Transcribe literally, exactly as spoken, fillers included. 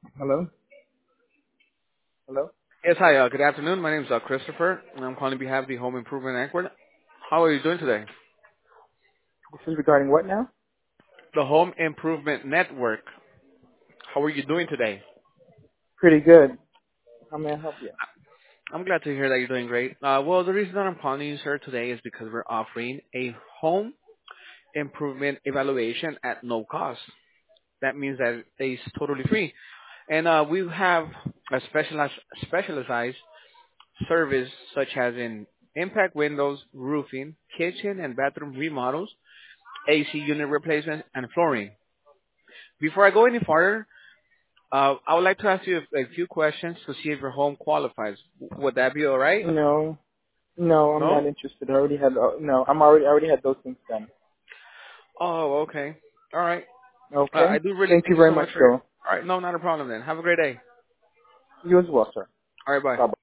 Hello? Hello? Yes, hi. Uh, good afternoon. My name is uh, Christopher, and I'm calling on behalf of the Home Improvement Network. How are you doing today? This is regarding what now? The Home Improvement Network. How are you doing today? Pretty good. How may I help you? I'm glad to hear that you're doing great. Uh, well, the reason that I'm calling you, sir, today is because we're offering a home improvement evaluation at no cost. That means that it's totally free. And uh, we have a specialized, specialized service such as in impact windows, roofing, kitchen and bathroom remodels, A C unit replacement, and flooring. Before I go any further, uh, I would like to ask you a, a few questions to see if your home qualifies. Would that be all right? No. No, I'm No? not interested. I already had, uh, no, I'm already, I already had those things done. Oh, okay. All right. Uh, Okay? I do really Thank you thank you very so much, much for your. though. All right. No, not a problem then. Have a great day. You as well, sir. All right. Bye. Bye-bye.